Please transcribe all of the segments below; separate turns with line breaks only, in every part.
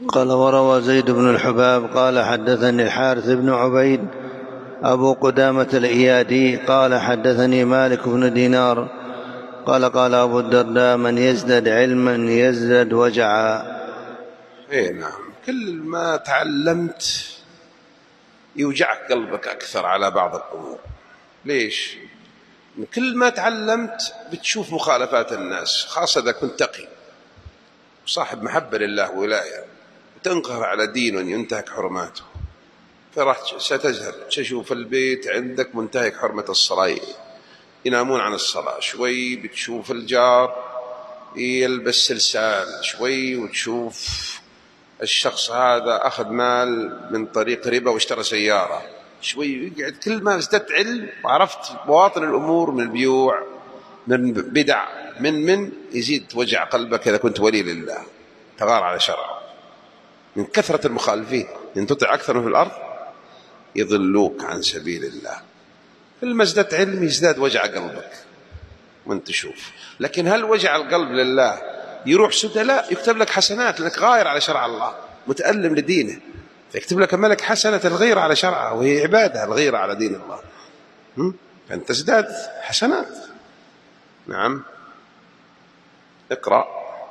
قال وروى زيد بن الحباب قال حدثني الحارث بن عبيد أبو قدامة الإيادي قال حدثني مالك بن دينار قال قال أبو الدرداء من يزداد علما يزداد وجعا.
نعم، كل ما تعلمت يوجعك قلبك أكثر على بعض الأمور. ليش؟ كل ما تعلمت بتشوف مخالفات الناس، خاصة إذا كنت تقي وصاحب محبة لله وولاية وتنقهر على دين وينتهك حرماته، فراح ستزهر تشوف البيت عندك منتهك حرمة الصلاة، ينامون عن الصلاة، شوي بتشوف الجار يلبس سلسال، شوي وتشوف الشخص هذا أخذ مال من طريق ربا واشترى سيارة، شوي يقعد. كل ما ازددت علم وعرفت بواطن الأمور من البيوع من بدع من يزيد وجع قلبك إذا كنت ولي لله تغار على شرعه من كثرة المخالفين. إن تطع أكثر من في الأرض يضلوك عن سبيل الله. كل ما ازددت علم يزداد وجع قلبك وانت تشوف. لكن هل وجع القلب لله يروح سدى؟ لا، يكتب لك حسنات لأنك غاير على شرع الله متألم لدينه، فيكتب لك ملك حسنة الغيرة على شرعه، وهي عبادة الغيرة على دين الله، فأنت تزداد حسنات. نعم، اقرأ.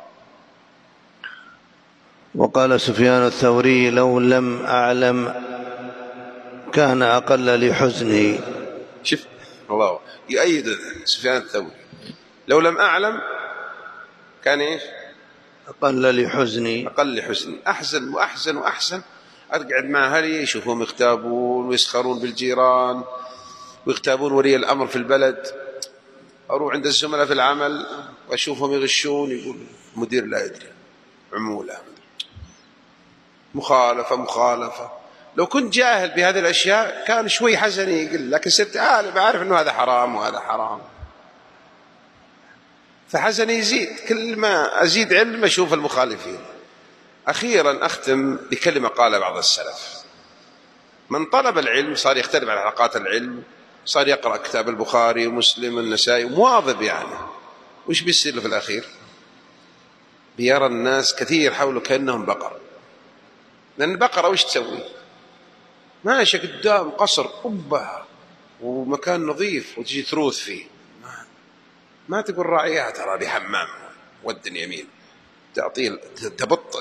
وقال سفيان الثوري لو لم أعلم كان أقل لحزني.
شوف الله يؤيد سفيان الثوري، لو لم أعلم كان إيش؟
أقل لحزني.
أقل لحزني، أحزن وأحزن وأحزن. أقعد مع أهلي يشوفهم يغتابون ويسخرون بالجيران ويغتابون ولي الأمر في البلد، أروح عند الزملاء في العمل وأشوفهم يغشون، يقول مدير لا يدري، عمولة، مخالفة. لو كنت جاهل بهذه الأشياء كان شوي حزني يقل، لكن صرت بعرف أنه هذا حرام وهذا حرام، فحزني يزيد. كل ما أزيد علم أشوف المخالفين. أخيرا أختم بكلمة قال بعض السلف: من طلب العلم صار يختلف على حلقات العلم، صار يقرأ كتاب البخاري ومسلم والنسائي مواظب، يعني وش بيصير في الأخير؟ بيرى الناس كثير حوله كأنهم بقر، لأن البقرة وش تسوي؟ ماشي قدام قصر قبة ومكان نظيف وتجي تروث فيه، ما تقول راعيها ترى بحمام ود يمين، تعطيه تبط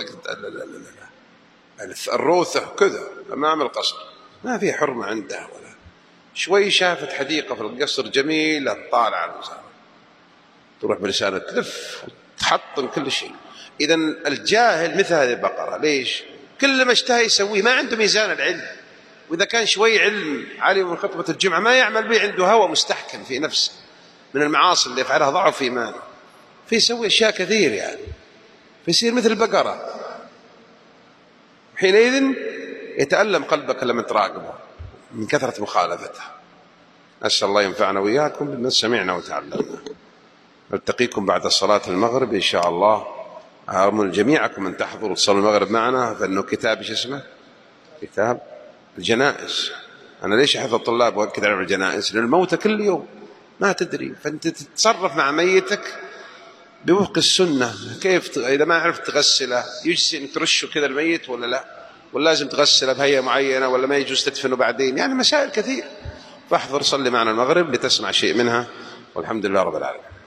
الروثة كذا أمام القصر، ما في حرمة عندها ولا شوي. شافت حديقة في القصر جميلة طالع على الوزارة، تروح بلسانة تلف وتحطم كل شيء. إذن الجاهل مثل هذه البقرة. ليش؟ كل ما اشتهى يسويه، ما عنده ميزان العلم. وإذا كان شوي علم علي من خطبة الجمعة ما يعمل به، عنده هوى مستحكم في نفسه من المعاصي اللي يفعلها، ضعف إيمانه، فيسوي أشياء كثير، يعني فيصير مثل البقرة. حينئذ يتألم قلبك لما تراقبه من كثرة مخالفته. أسأل الله ينفعنا وإياكم بما سمعنا وتعلمنا. نلتقيكم بعد صلاة المغرب إن شاء الله. أرمل جميعكم أن تحضروا تصلوا المغرب معنا، فإنه كتاب إيش اسمه؟ كتاب الجنائز. أنا ليش أحضر الطلاب وأكد على الجنائز؟ لأن الموت كل يوم ما تدري، فأنت تتصرف مع ميتك بوفق السنة. كيف إذا ما عرفت تغسله يجزي أن ترشه كذا الميت ولا لا، ولا لازم تغسله بهيئة معينة، ولا ما يجوز تدفنه بعدين، يعني مسائل كثير. فاحضر صلي معنا المغرب لتسمع شيء منها، والحمد لله رب العالمين.